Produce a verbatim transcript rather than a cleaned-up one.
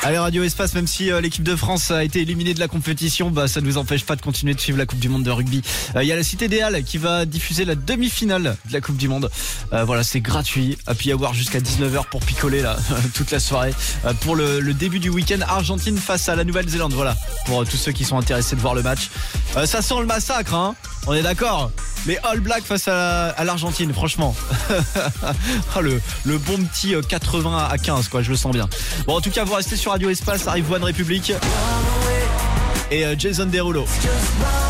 Allez, Radio Espace, même si euh, l'équipe de France a été éliminée de la compétition, bah ça ne nous empêche pas de continuer de suivre la Coupe du Monde de rugby. Il euh, y a la Cité des Halles qui va diffuser la demi-finale de la Coupe du Monde. Euh, voilà, c'est gratuit. Happy Hour jusqu'à dix-neuf heures pour picoler là toute la soirée euh, pour le, le début du week-end. Argentine face à la Nouvelle-Zélande. Voilà, pour euh, tous ceux qui sont intéressés de voir le match. Euh, ça sent le massacre, hein. On est d'accord. Les All Blacks face à, à l'Argentine, franchement. oh, le, le bon petit quatre-vingts à quinze, quoi, je le sens bien. Bon, en tout cas, vous restez sur Radio Espace, arrive One République et euh, Jason Derulo.